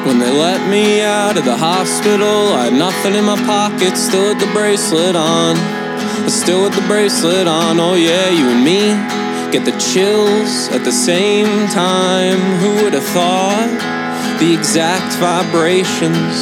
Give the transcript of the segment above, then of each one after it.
When they let me out of the hospital, I had nothing in my pocket, still had the bracelet on. Still with the bracelet on, oh yeah, you and me get the chills at the same time. Who would have thought the exact vibrations?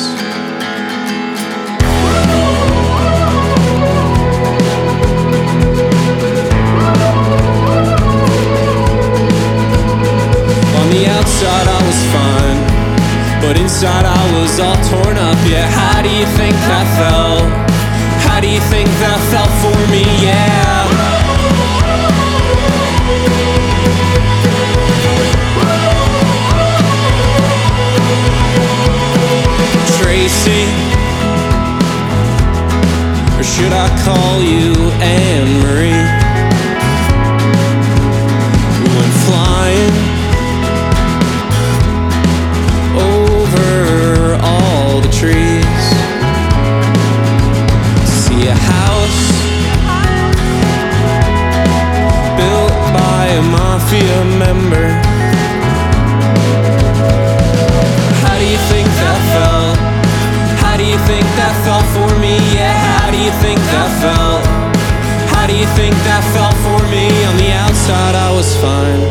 On the outside I was fine, but inside I was all torn up. Yeah, how do you think that felt? How do you think that felt for me? Yeah. Tracy, or should I call you Anne-Marie? We went flying over all the trees to see a house built by a mafia member. How do you think that felt? How do you think that felt for me? Yeah, how do you think that felt? How do you think that felt for me? On the outside I was fine,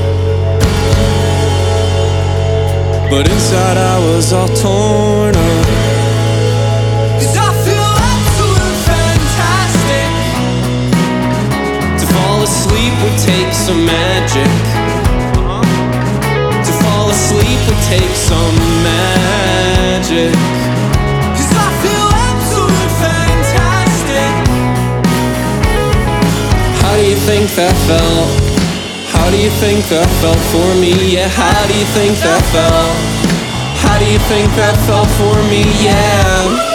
but inside I was all torn up. 'Cause I feel absolutely fantastic. To fall asleep would take some magic. To fall asleep would take some magic. 'Cause I feel absolutely fantastic. How do you think that felt? How do you think that felt for me? Yeah, how do you think that felt? How do you think that felt for me? Yeah.